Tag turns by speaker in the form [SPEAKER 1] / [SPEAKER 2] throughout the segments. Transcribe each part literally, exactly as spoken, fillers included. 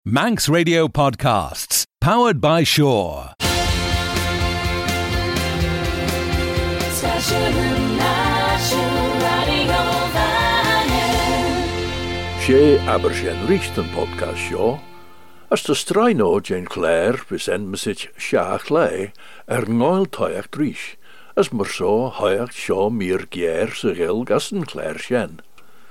[SPEAKER 1] Manx Radio Podcasts, powered by Shore.
[SPEAKER 2] She Abergen reached an podcast show. As the straino Jane Clare besend mesich Shach lay er ngoil toyach drish, as mer so hoyach shaw mir gier se gil gassen Clare shen.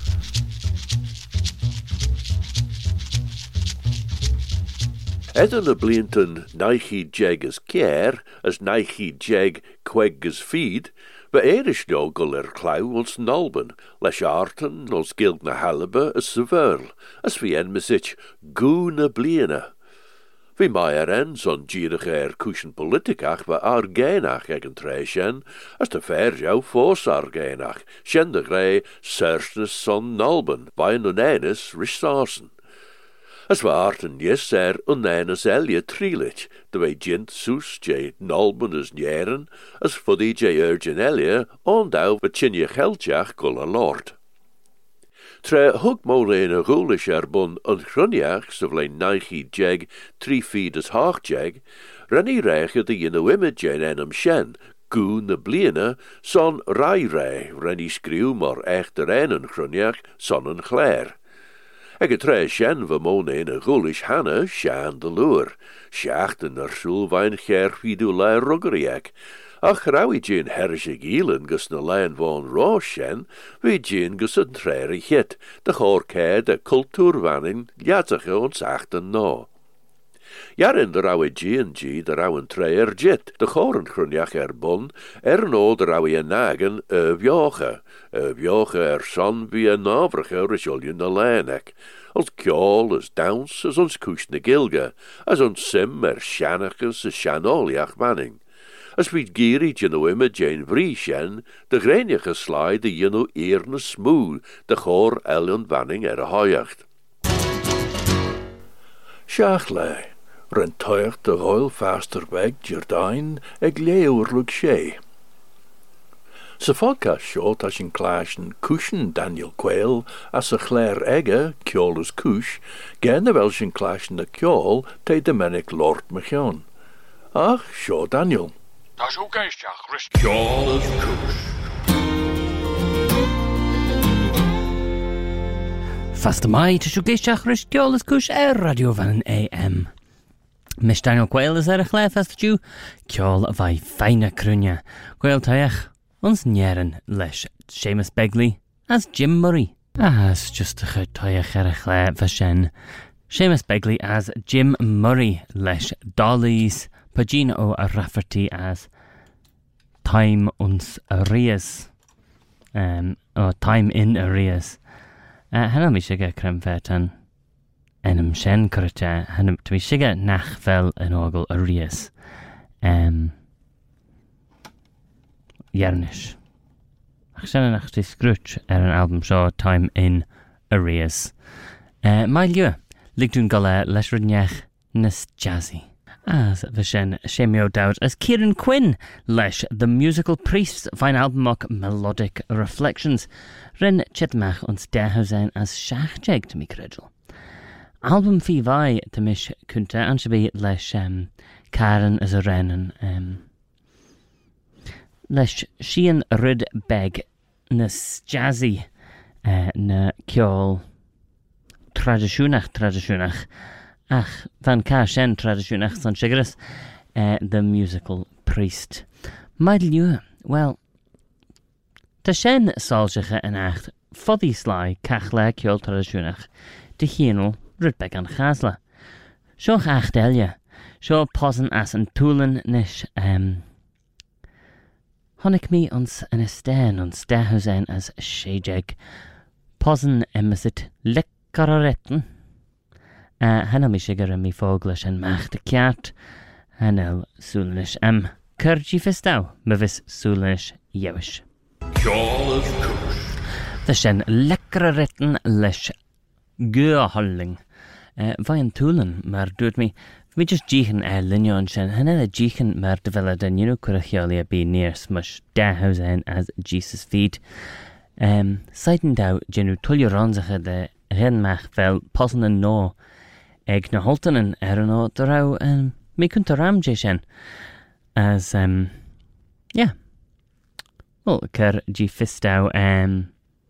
[SPEAKER 2] Edden a blinton naichi jeg as kier, as naichi jeg queg as feed, but Erish no guller clow als nalben, lesh arten als gild na halbe as severl, as vi en mesich goona bliena. Vi maier en son gierig er cushion politicach va argenach egen treishen, as de fair jou fos argenach, shen de grey sersnes son nalben, by an unenis risarsen. As we arten yes er unenis elia trilich, de way jint soes jay nalben as njeren, as fuddy jay urgin elia, ondau vachinje geldjach gulla lord. Tre hug molene goelish erbun un grunjach, sovlein naichi jeg, tri feed as haach jeg, renny reiche de yino image en enum shen, goon de bliene, son rai rai, renny screw mor echter en grunjach, son een clair. Eg het tre shen vamone in a goelish hanne, shan de lure, schachten er sulwein ger vidu lai ruggeriek, ach raui jin herge gielen gus na lein von raw shen, wie jin gus een trere hit, de hoorke de kulturwanning, jattige ons achten no. Jarin de raui jin ji de rauen treer jit, de horen grunjach er bon, er no de raui en nagen, uh, vjoge, uh, vjoge er son wie een navrige rishuljen na leinek, als kjol as downs as ons kush na gilge, as ons sim er shanachus as shanoliach manning. As we giri jino ima jane vrie shen, de grenige slide de jino eerne smoel, de chor elion vanning er a hoyacht. Shachlei, rentuicht de royal faster weg Jordain eg leeuwerluk she. Se podcast short as in clashen cushion Daniel Quayle as a Claire egge, kjolus kush, gerne wel sin clashen de kjol te Dominic Lord Machion. Ach, sure Daniel.
[SPEAKER 3] Das ook eens ja, rust kjolus kush.
[SPEAKER 4] Fast mai te suggeistach rust kjolus kush er radio van een A M. Miss Daniel Quayle is er a chlef as the kjol vai feine krunja. Quayle tayach. Ons njeren lesh Seamus Begley as Jim Murray. As just a chutaya cherachle vashen. Seamus Begley as Jim Murray lesh Dolly's Pagina o a Rafferty as Time uns Arias. Um, or Time in Arias. Uh, Hanna mi shiga krem vetan. Enum shen kurcha. Hanna mi shiga nach vel en ogel Arias. Um, Jernish. Ach shen nach die scrutch er an album show Time in Arias. Uh, my lieu, ligdun gala lesh ridnech nes jazzy. As vishen shemio doubt as Kieran Quinn lesh the musical priests fine album mock melodic reflections. Ren chitmach ons derhausen as shachjeg to me credel. Album fi vai to mish kunta anshabi lesh um, Karen as a rennen um, lesh Shean Rid Beg nes jazzy uh, na kjol traditionach traditionach ach van ka shen traditionach son shigris uh, the musical priest. My lieu, well ta shen salsige en acht foddy sly kachle kjol traditionach de hienel Rid Beg an chasla. Sho acht elje, sho posen as an toolen nish um Honnig me ons en estén ons dehusen as shejeg. Posen emmesit lekkararetten. Uh, Hanna mi shigar mi foglash en macht de kjart. Hanel sulnish em kurji festau. Mevis sulnish jewish.
[SPEAKER 3] Kjolus kush.
[SPEAKER 4] The shen lekkararetten lesh gehalling. Uh, Vajan toolen, maar doet me we just jichen er linjon shen hanela jichen mer devela den you know kurachialia be near smush da hausen as Jesus feet. Um, Seiten dau genu tulio ronzache de renmach vel posen en no ag na holtanen er an o darau um, me kunt ram jeshen as um yeah well ker g fistau um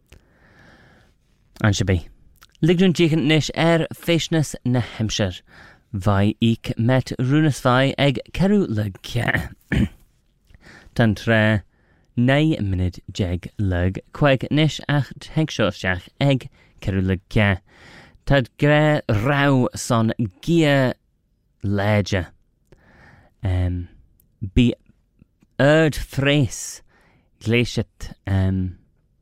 [SPEAKER 4] anshabi ligdun jigen nish er fishnes na Hampshire vai ik met runas vai ag keru lug ja tan tre nei minute jeg lug queg nish ach henkshosjach ag keru lug ja tad gre rau son gia leja um be erd fres glaciet um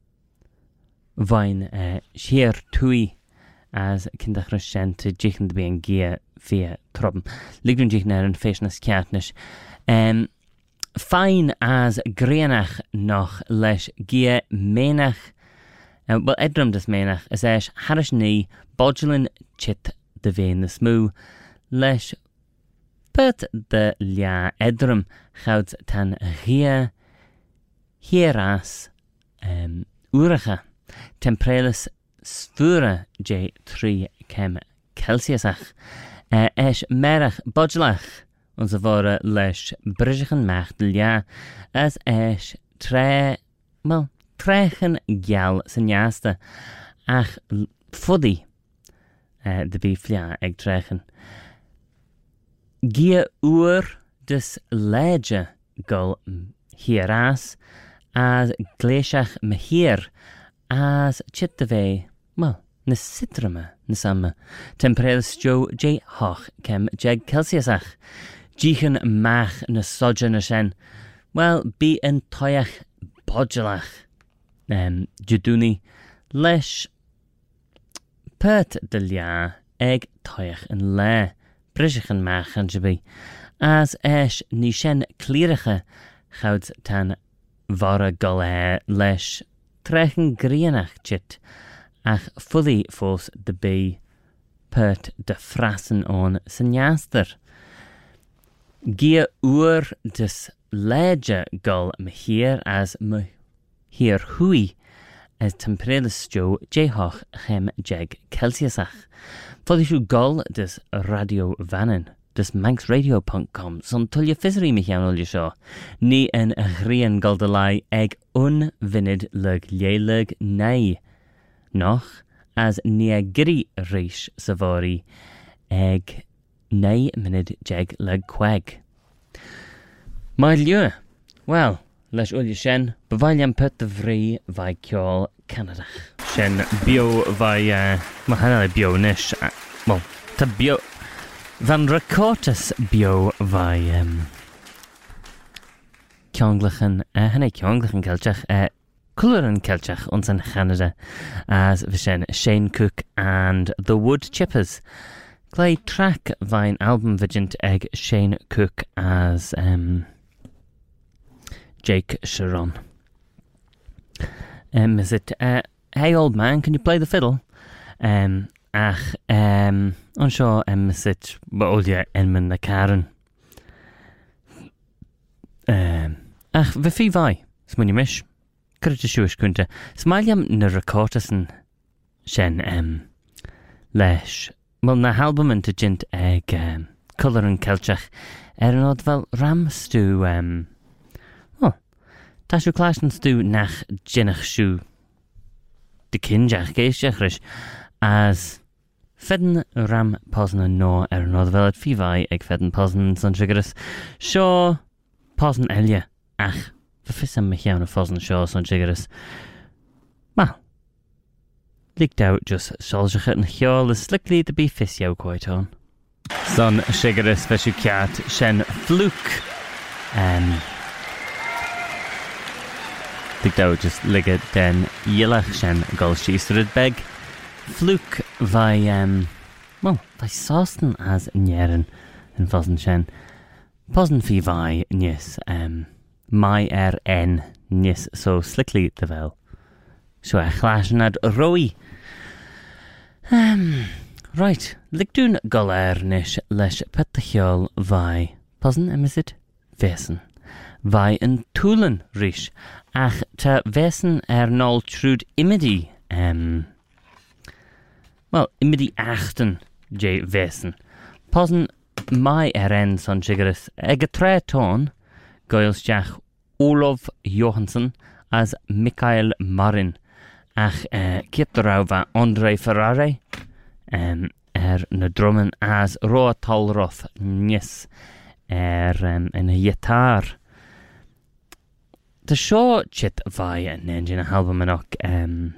[SPEAKER 4] vain uh, sheer tui as kindachrishen to jichen be en gia via trobben ligdun jichen er en feshnas kiatnish um fine as grenach noch lesh gia menach uh, well edrum des menach as esh harish ni bodulin chit de vein the smoo lesh put de lia edrum goud tan gia hieras um uracha temperelis sfura j three kem Celsiusach uh, esh merach bodulach onze vore lesh brigichen macht lia as esh tre well trechen gal senjaste ach fuddy uh, de biflia eg trechen Gia uur dus leje gul hieras as glesiach mehier as chittave well na citrama na samme temperelis jo j hoch kem jeg Celsiusach jichen mach na sodja na shen well be en toyach bodulach um juduni lesh pert de lia eg toyach en le Brigichen machen jabi as esh ni shen klierige goud tan vara gale lesh trechen grienach chit ach fully fos de be pert de frassen on senjaster gia uur des leje gul me hier as me hier hui as temperelis jo j hoch chem jeg Celsiusach Fodishu gul des radio vannen des manx radio punt com son tulje fissery mich an olje sho ni en grien guldelai eg unvinnid lug lelig nei noch as nia giri rish savari eg nei minid jeg lug queg my lieu well lesh olje shen bevaliam put de vri vai kjol Canada shen bio vai uh, mahana bio nish uh, well ta bio van recortus bio vai um kjonglichen uh, hane kjonglichen kelchach uh, Coloren kelchach ons in Canada as vishen Shane Cook and the Wood Chippers clay track vine album vigent egg Shane Cook as um Jake Sharon. Um, is it, uh, hey old man, can you play the fiddle? Um, ach, um, unsure, um, is it, olja Enman na Karen? Um, ach, vifi vai, smunny mish. Kurta shuish kunta. Smaliam na recortasen shen, um, lesh. Well, na halbumen to jint egg, um, colour and kelchach. Erenod vel ram stew, um, Tashu clashen stu nach jinnach shu de kinjach geishachrish as fedden ram posna no er nod velet fivai eg fedden posn son sugaris sho posn elje ach verfissam mich jauna posn sho son sugaris ma liegt out just solzach en hjol is slickly to be fissio quite on son sugaris veshu cat shen fluke um Dikt out just ligget den yelach shen golshistered beg fluke vai um well vai sausten as njeren en fossen shen posen fi vai nis um my er en nis so slickly the vel so a clashen ad roi um right ligdun goler nish lesh petachol vai posen emisit vesen vai en tulen rish ach ta vesen er nol trud imidi um well imidi achten J. Vesen. Posen mai eren son shigaris eg a tre ton goilsteach Olof Johansson as Mikael Marin ach uh, Kipterauva Andre Ferrari um, er na drummen as Roa Talroth Nis er um, in a guitar. The show chit vai an engine album anok um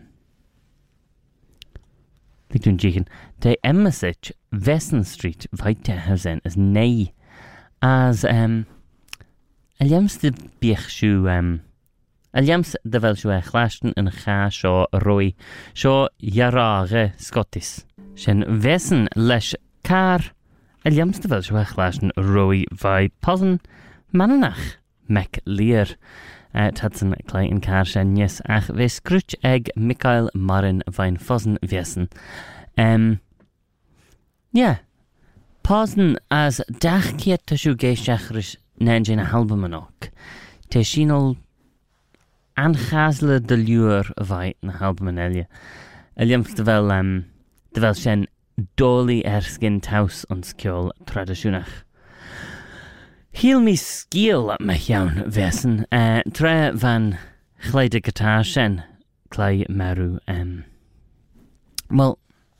[SPEAKER 4] Ligdun jigen de Emmasich Vessen Street vaite hausen as nei as um Aliams de biechshu um Aliams de velshu e chlasten in cha sho roi sho yarare Scottis Shen Vessen lesh car Aliams de velshu e chlasten roi vai posen mananach mec leer Uh, Tadsen klein car shen yes ach ve scrutch egg Mikael Marin vain fossen Vessen. Um yeah. Posen as dach kiet tashu geishachrish nanjin halbumanok. Te shinol anchasle de lure vai na halbumanelje. Eliams de vel um de vel shen doli erskin taus ons kjol traditionach. Hiel mi skiel me jaun Vessen, uh, tre van chleide guitar shen, klei meru, um. Well,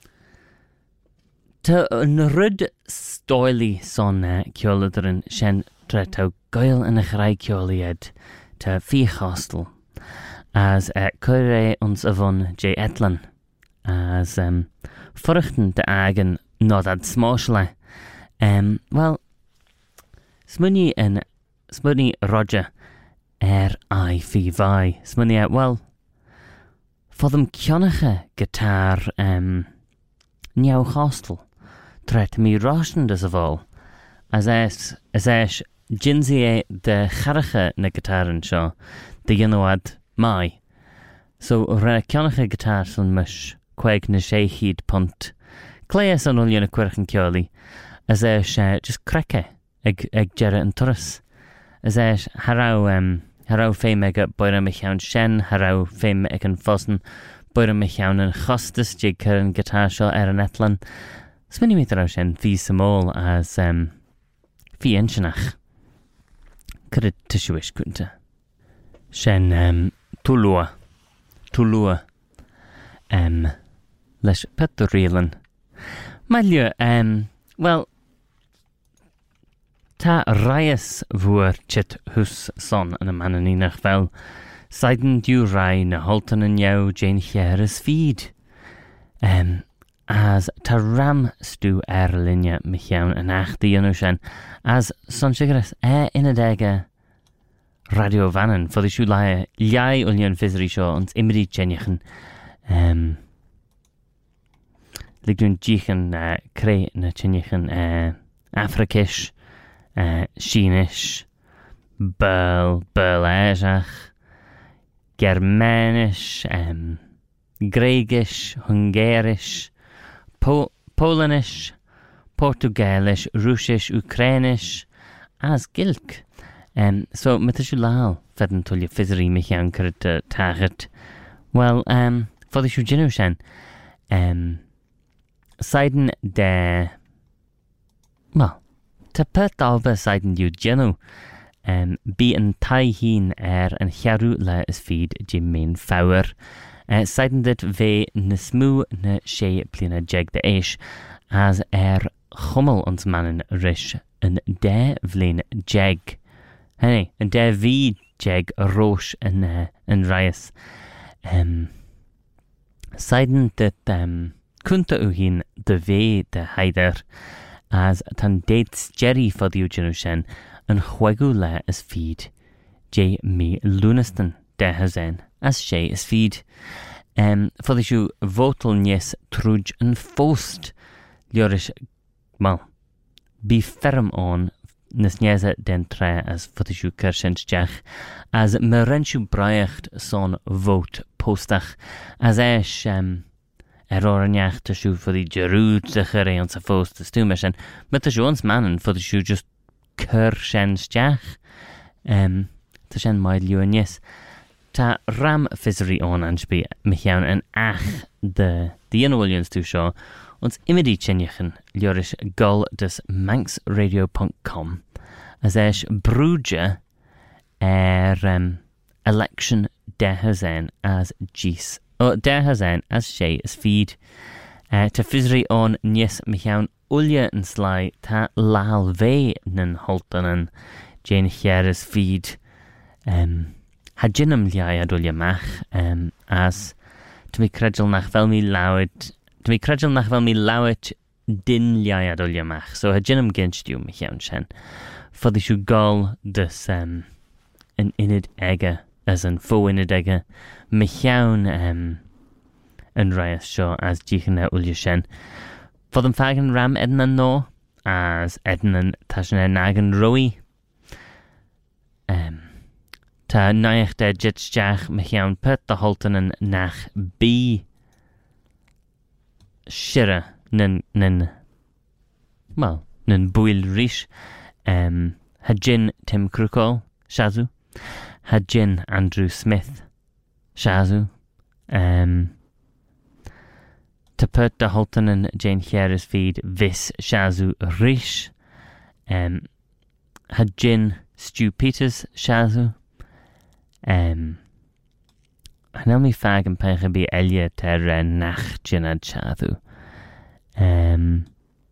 [SPEAKER 4] te een rud stoili son uh, kjolederen shen tre tau goil in a grei kjolied te vier hostel, as uh, kure ons avon J. Etlan, as um, vruchten de agen nodad smoshele, um, well, Smunny and Smunny Roger er I fi vai. Smunny out well. For them kionige guitar um Niau hostel. Tret me roshend as of all. As es as es Jinzie de charige na guitaren show. De ynoad mai. So re kionige guitar son mush queg na sheheed punt. Claes on ulian a quirken kioli. As es uh, just creke. Eg eg jere and turris. As esh harau um harau fame eg boira michaun shen harau fame eg an fossen boira michaun an chostus jig curran guitar shaw er an etlan. Sminny meter shen fi samol as um fi enchenach. Could tishuish kunta. Shen um tulua tulua um lesh petorilan. Malju um well Ta raias vuer chit hus son an a mananinach vel. Seiden du rai na holten an jou Jane Hieres feed. Um, as ta ram stu erlinja michaun an achti yanushan. As son shigaras e in a dega radio vannen for the shulaya liai ullian fizri show ons imri chenjachen. Um, Ligdun jichen uh, kre na chenjachen uh, Afrikish. Uh, Sheenish, Burl, Burlejach, Germanish, um, Gregish, Hungarish, po- Polanish, Portugalish, Russisch, Ukrainish, as Gilk. Um, so, Matishulal, Fedden Tullia Fizri Michian Kurt Tachet. Well, um, for the Shujinushan, um, Seiden de. Well, Ta pert alba seiden you genu, um, be an tai heen er an chiaru le is feed jim main fower. Uh, seiden dit ve na smu na she plina jeg de eish, as er chummel ons mannen rish an de vlein jeg. Hey, an de vi jeg rosh an uh, an rias. Um, seiden dit um, kunta uhin de ve de heider. As tan dates Jerry for the Ujanushen and Huegula as feed. J. Me Luniston de Hazen as she is feed. Um, for the shoe votal nies truj and fost. Liorish, well, be firm on Nisneza den tre as for the shoe kershentjach as Merenshu Braicht son vote postach as esh um. Er oranjach te shoe for the Jerud de gere ons a fost te stumersen, but the Jones mannen for the shoe just kershen stjach. Um, te shen maid luan yes. Ta ram fizzery on and spe michian en ach de de Ian Williams to show Ons imedi tjinnichen ljurish gol dus manxradio dot com. As eich brúdja er um, election dehazen as gis. O dehazen as she as feed. Uh, ta fysri on nies michaun ulja yn slai ta lal ve nyn holtanen Jane Hieres feed. Um, Hadjinam liai ad ulja mach um, as to mi credgel nach fel mi lawet to mi credgel nach fel mi lawet din liai ad ulja mach. So hadjinam ginst you michaun shen. For the gol dus um, an inid ega as an fo inid ega michaun um, yn rhaias sio as jichen e ulja shen. For them fagen ram edna no as edna tashen e nagan roi. Um, ta naich de jitstjach michaun put the holtenen nach b shira nin nin well nin buil rish. Um, Hadjin Tim Krukol, Shazu. Hadjin Andrew Smith, Shazu. Um, to put the Holton and Jane Hieres feed, Vis Shazu Rish. Um, Hadjin Stu Peters, Shazu. Um, Hanami Fag and Pechabi Elia Terra Nach Jinad Shazu. Um,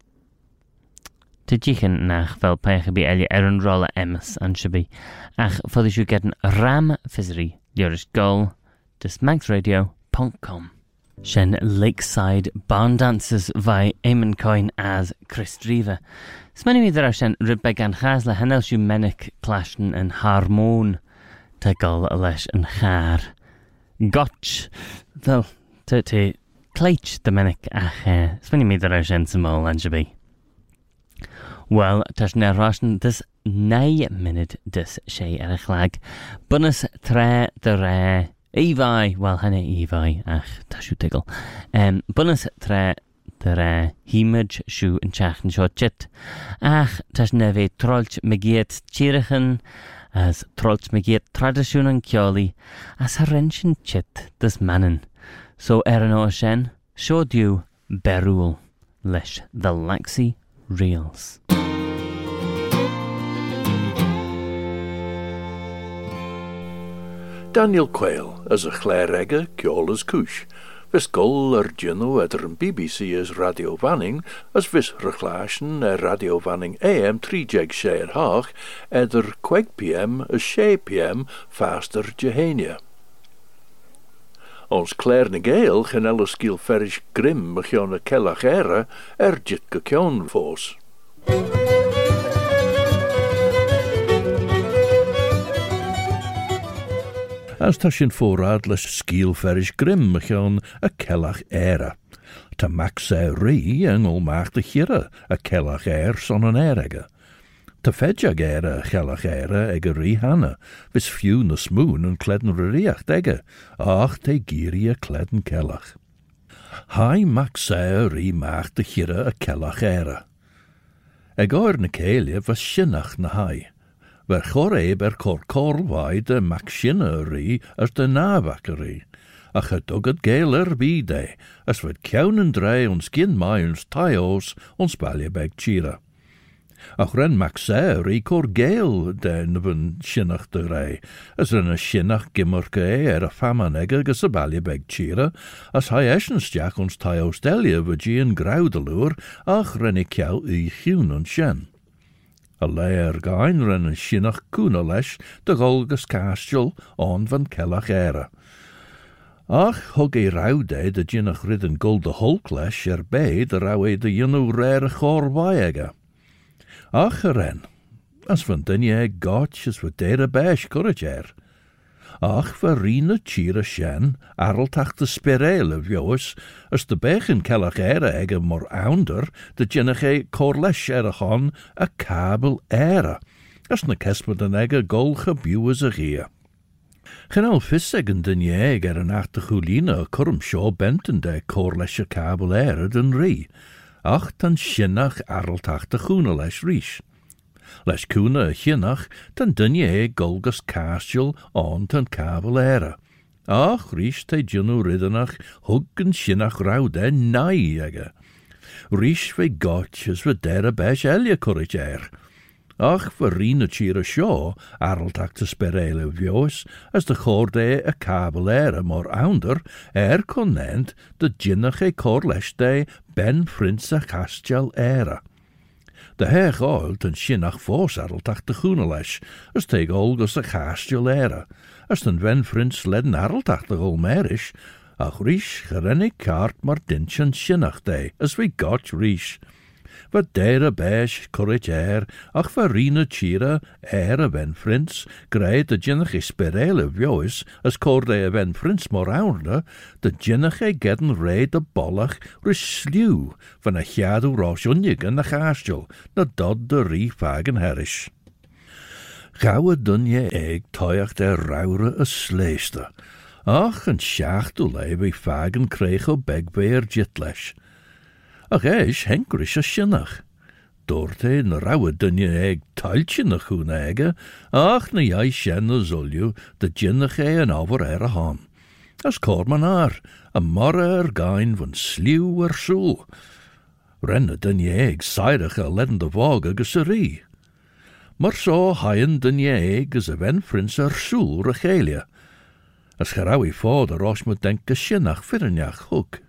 [SPEAKER 4] Te jichen nach fel pechabi elia eran rolla emas an shabi. Ach, foddy shu getting ram fizri, lyrish gol, dus manxradio dot com. Shen Lakeside Barn Dancers vai Eamon Coyne as Chris Driva. Smani mi ddara shen rybeg an chasla hanel shu menik clashen an harmon te gol lesh an char. Gotch, ddel, te te cleich the menik ach, uh, smani mi ddara shen samol an shabi. Well, tas na rashen this nine minute dis shay er chlag. Bunus tre de re Evi, well henne Evi, ach tashu tiggle. Um bunus tre de re himage shu en chachen shot chit. Ach tas neve trolch megiet chirichen as trolch megiet traditionen kioli as harenchen chit this mannen. So erano shen showed you berul lesh the Laxi Reels.
[SPEAKER 2] Daniel Quayle as a chléirege ceolalas cúis. Vis gol ar ginu eder an B B C as Radio Vanning as vis rechlaschen er Radio Vanning A M three jeg sé er haach eder kweg P M as sé P M faster Jehania. Ons Claire Gale gen alles skiel ferrish grim mechione kellach ere er jit gekion vos. As tashin voorraad les skiel ferrish grim mechion a kellach ere. Ta max e ri engel maag de gire a kellach er son an erege. Ta fedjag ere a kellach ere ege ri hanne, vis few na smoon en kledden riacht ege, ach te giri a kledden kellach. Hai max e ri maag de gire a kellach ere. Eg oer na keelie was shinnach na hai. Ver choreb er cor corwai de mac shinne ri as de nabakkerie. Ach het ook het geler bide, as wat kjaunen drei ons kin mai ons taios ons baljebeg tjira. Ach ren mac se ri cor geel de nubben shinnach de rei, as ren a shinnach gimmerke er a famanege gus a baljebeg tjira, as hai eschenstjach ons taios delje vagien graudeloer, ach ren ik jou u chun on shen. A leir gain ren a shinnach kuna lesh de golgus castel on van kellach ere. Ach, hog e raude de jinnach ridden gold de hulk lesh er be de rauwe de jinnu rare chor waege. Ach ren, as van dinje gotch as wat dere besh courage er. Ach, verrine tjira shen, arreltach de spirale vjoes, as de bechen kellach ere ege mor ounder, de jinnach e corlesh ere hon a kabel ere, as na kesper den ege golge buwes a gie. Gen al vissegen den jeg er een achte goeline kurm sjo benten de corlesh a kabel ere den ri, ach dan shinnach arreltach de groene lesh rish. Les kuna hinnach, dan dunje e golgus castel on ten kabel ere. Ach, rish te junu riddenach, huggen shinnach raude nai ege. Rish ve gotch as ve der a besh elia courage air. Ach, verrina chira shaw, arltak te sperele vjois, as de chorde a caballera mor ounder, er conent de ginnache corleste ben frins a chastjal era. De heg oil ten shinnach vos arltak de groenelesh, as teg olgus a chastjal era, as ten ven frins ledden arltak de golmerish, ach rish gerennig kaart mar dinchan shinnach de, as we got rish. Wat dere besh courage air, ach verrina chira, air a ven frins, grei de ginnach sperele vjois, as corde a ven frins mor ounder, de ginnach e gedden rei de bollach rish slew, van a chadu rosh unjig en a chastjel, na dod de rie fagen herish. Gauwe dunje eeg toiach de raure a sleester, ach en schachtel e fagen kreeg o begbeer jitlesh. Ach eis henkrish a shinnach. Dorte na rauwe dunje eeg tuiltje na choen eege, ach na jai shen na zulju, de ginnach e an over er a han. As korman ar, a morre er gain van slew er soel. Renne dunje eeg seirach a ledden de vog agus a rie. Mar so haien dunje eeg as a ven frins er soel regelia. As geraui fod a rosh moet denk a shinnach firnjach hoek.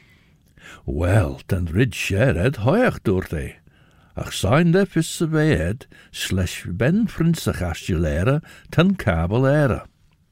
[SPEAKER 2] Wel, ten rid shared hoiach doorte. Ach sein de visse veed, slash ben frinsach astulera, ten kabel era.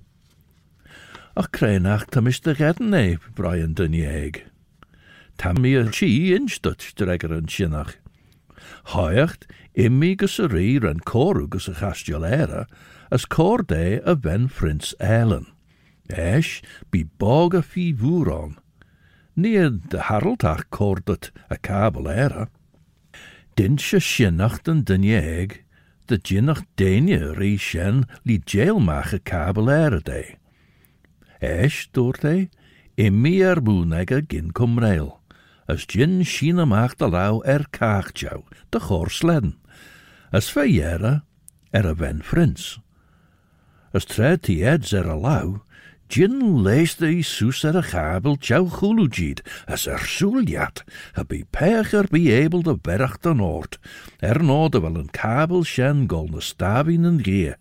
[SPEAKER 2] Ach kreinach tam is de redden e, Brian dunjeeg. Tam mi a chi instut dreger an shinnach. Hoiacht, immi gus a rir en coru gus a astulera, as cor de a ben frins eilen. Esh, bi bog a fi vuron. Near de harltach cordet a kabel era. Dinsche shinnach den dunjeeg, de ginnach denje rie shen li jailmach a kabel era de. Esh doorte, immi er boenegge gin cum rail, as gin shina mach de lau er kaartjou, de chorsledden, as vejera er a ven frins. As tred die eds er a lau, Gin leeste i soes er a chabel tjou chulujid, as er soeljat, a bi pecher be able de berg de noord, er noorde wel een kabel shen gol na stavin en gie.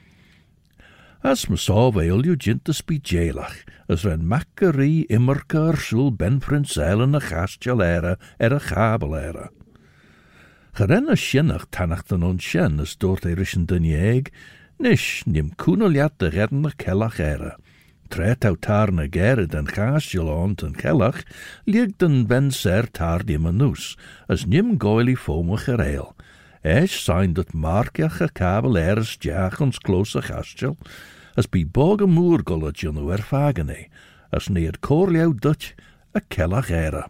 [SPEAKER 2] As me so veil ju gintes bi jailach, as ren makkerie immerke er soel ben frinseilen a gastjalera er a chabel era. Geren a shinnach tannachten on shen as doort erischen dunjeeg, nish nim koeneljat de redden a kellach era. Tret au tarne gere den gaasjelont en kellach, lieg den ben ser tar die manus, as nim goili fome gereil. Eis sein dat markjach a kabel eres jach ons close gaasjel, as bi boge moergollet jonu erfagene, as neer korliau dutch a kellach era.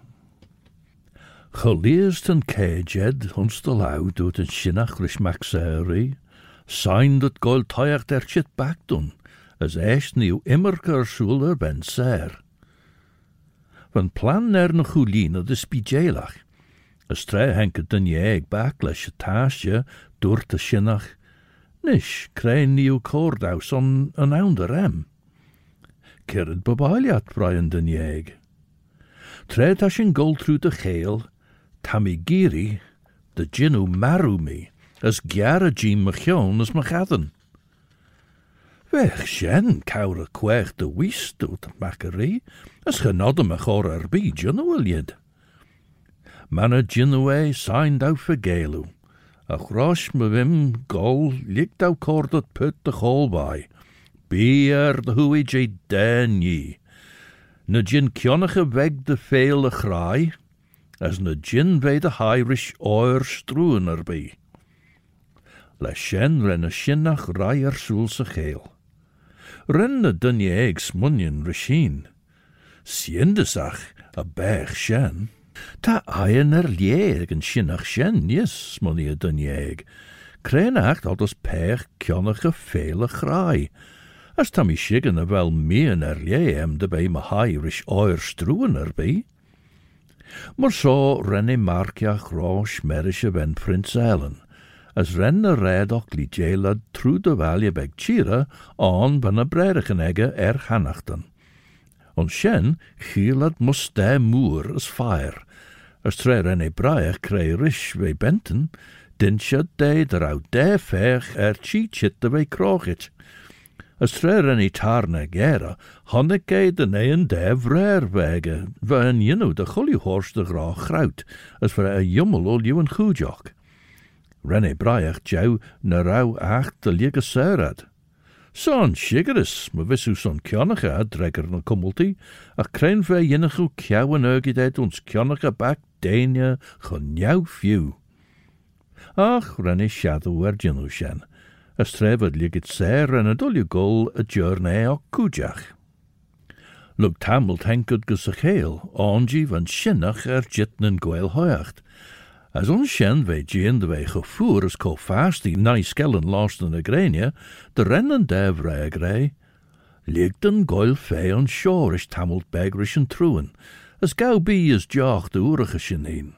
[SPEAKER 2] Geleest en kejed ons de lau doet een shinnach rishmaxeri, sein dat goil toiach der chit back doen, as eist nieuw immerker soeler ben ser. Van plan er na chulina de spijelach, as tre henke den jeeg bakles taasje door te shinnach, nish krein nieuw koordaus on een ounder em. Kerrit babaliat Brian den jeeg. Tre tashin gold through de geel, tamigiri, de ginu maru me, as giara jean machion as machaden. Weg shen kaure kweeg de wies doet makkerie, as genodde me chor erbi genoeljed. Manne genoe signed out for gelu. A grosh me wim gol likt au kordet put de gol by. Beer de hui je den ye. Ne gin kjonnige weg de vele graai, as ne gin ve de Irish oer stroen erbi. Le shen ren a shinnach raier soelse geel. Renne dunje eigs munjen risheen. Siendesach a berg shen. Ta aien er lieg en shinnach shen, yes, munje dunje eig. Kreinacht al das perg kjonnige vele graai. As tam I shiggen a wel meen er lieem de bij me Irish oer stroen erbij. Maar so renne markjach roos merische wen Prins Ellen. As renne redok li jelad tru de valje beg chira aan van a bredigen egge er hanachten. On shen gielad muste moer as fire,
[SPEAKER 5] As tre René Braich creu rish ve Benton, dinsia de draw de fech er chi chit de ve crochit. As tre René Tarna gera, honnig ge de neen de vrer wege, van jinu de chully horse de gra grout, as voor a jummel ol you en goedjok. René Braich jou na rauw acht de liege serad. Son shigeris, me vissu son kjonnige dregger na kummelti, a krein ve jinnichu kjouwen eugidet ons kjonnige bak denia chon jou few. Ach, René shadow er jinu shen, a strevad ligit ser en a dulju gul a journey o kujach. Lug tamelt henkut gesacheel, ongi van shinnach er jitnen goel hoyacht. As ons shen ve jien de ve gevoer as ko fasti nai skellen lost in a grenia, de rennen dev regrei. Ligden goil fe on shore is tamelt begrish en truen, as gauw bi is joch de urige sheneen.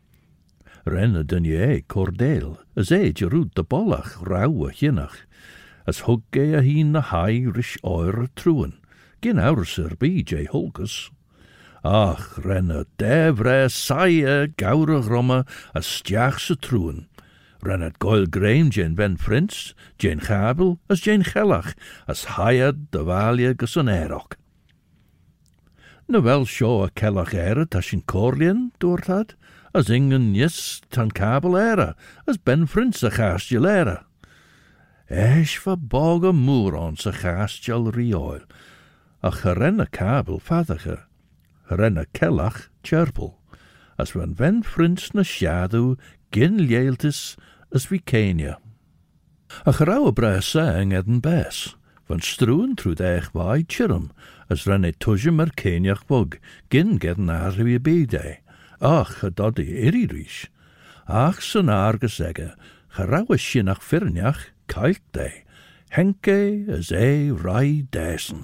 [SPEAKER 5] Renne den je cordeel, as e jerut de bollach rauwe hinnach, as hugge a hien na hai rish oire truen, gin ourser bi je hulkus. Ach, renne devre saie gaure gromme as stjachse truen. Rennet goil greim jen ben frins, jen chabel as jen chellach, as hayad de valje gus an erok. Nu wel show a kellach ere tashin corlien doort had, as ingen nis tan kabel ere, as ben frins a chastjel ere. Esh va boga moer on sa chastjel rioil, ach renne kabel fadage. Renne kellach chirpel, as when ven frins na shadow gin leeltis as vi kenia. A grauwe bra sang edden bes, van stroen through de eich vai chirum, as renne tusje mer keniach bug, gin gedden arvi bede. Ach, a doddy iri rish. Ach, san arge segge, grauwe shinach firniach, kalt de, henke as e rai desen.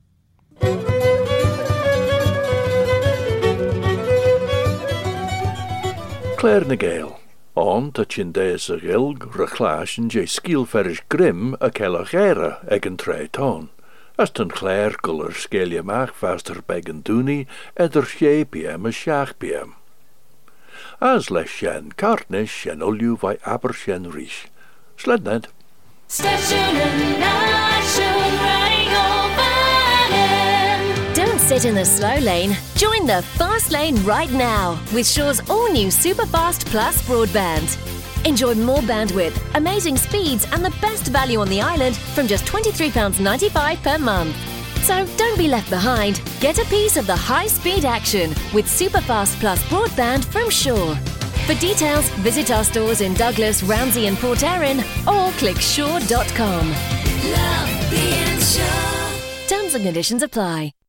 [SPEAKER 2] Claire na Gael, on dat jen deze gilg reclaasjen je skielferish grim a kellach era eg een tre toon. As ten Claire guller skelje maag vaster begen dooni eder sjepiem a sjachpiem. As les sjen kartnish en olju vai aber sjen rish. Sled net.
[SPEAKER 6] Station and nation riding over. Don't sit in the slow lane. Join the fast lane right now with Shaw's all-new Superfast Plus broadband. Enjoy more bandwidth, amazing speeds and the best value on the island from just twenty-three pounds ninety-five per month. So don't be left behind. Get a piece of the high-speed action with Superfast Plus broadband from Shaw. For details, visit our stores in Douglas, Ramsey and Port Erin or click shaw dot com. Love being Shaw. Terms and conditions apply.